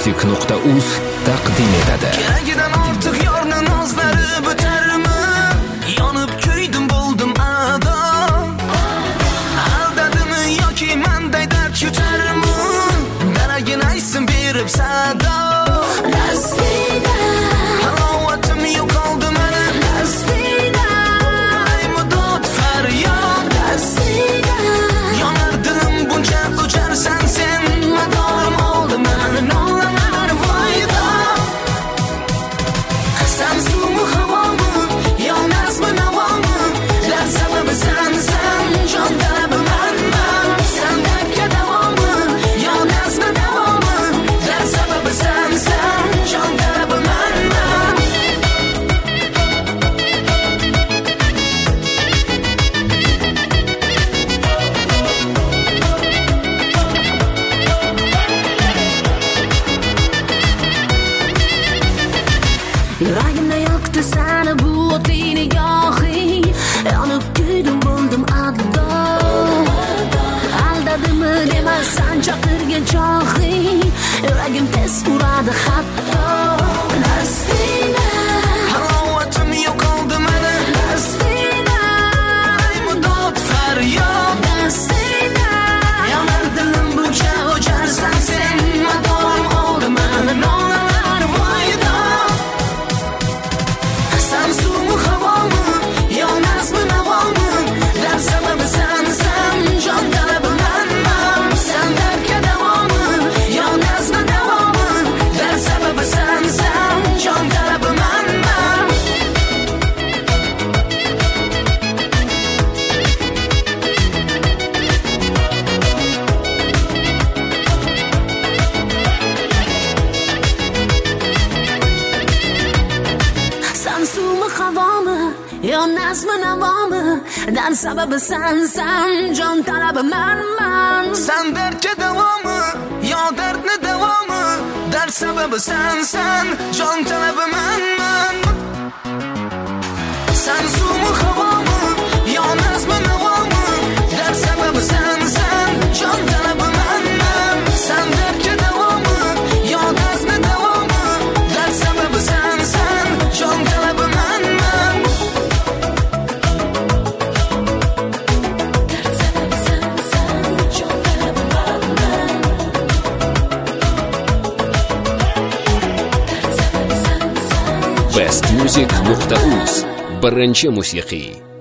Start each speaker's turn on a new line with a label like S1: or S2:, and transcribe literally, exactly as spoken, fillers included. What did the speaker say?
S1: music nuqta uz taqdim etadi.
S2: Keragidan ortiq yorning nozlari bitarmi? Yonib kuydim bo'ldim ado. Aldadimi yoki menday dard yutarmi? Daragin aysin berib sado. Lastina halovatim yo'qoldi meni. Lastina aymudod faryod. Lastina yonar dilim buncha o'charsan sen. Madorim oldi meni nolalar voyda. Sen suvmi havomi yonazmi navomi? Lar sababi sensan jon talabi manman. Sen dardga davomi yonazmi navomi? Lar sababi sensan jon talabi manman. Yuragimda yoqdi seni bu o'tli nigohing. Yonib kuydim bo'ldim addo. Aldadimi demasan chaqirgan chohing. Yuragim tez uradi hatto. Lastina halovatim yo'qoldi meni. Lastina aymudod faryod. Lastina yonar dilim buncha o'charsan sen. Madorim oldi meni nolalar voyda. Sen suvmi havomi yonazmi navomi? Lar sababi sensan jon talabi manman. Sen dardga davomi yonazmi navomi? Lar sababi sensan jon talabi manman. Sen suvmi havomi yonazmi navomi? Dar sababi sensan jon talabi manman. Sen dardga davomi yo dardni davomi? Dar sababi sensan jon talabi manman. Sen suvmi havomi yonazmi navomi? Dar sababi sensan jon talabi manman. Sen dardga davomi yo dardni davomi? Dar sababi sensan jon talabi manman.
S1: best music nuqta uz birinchi musiqiy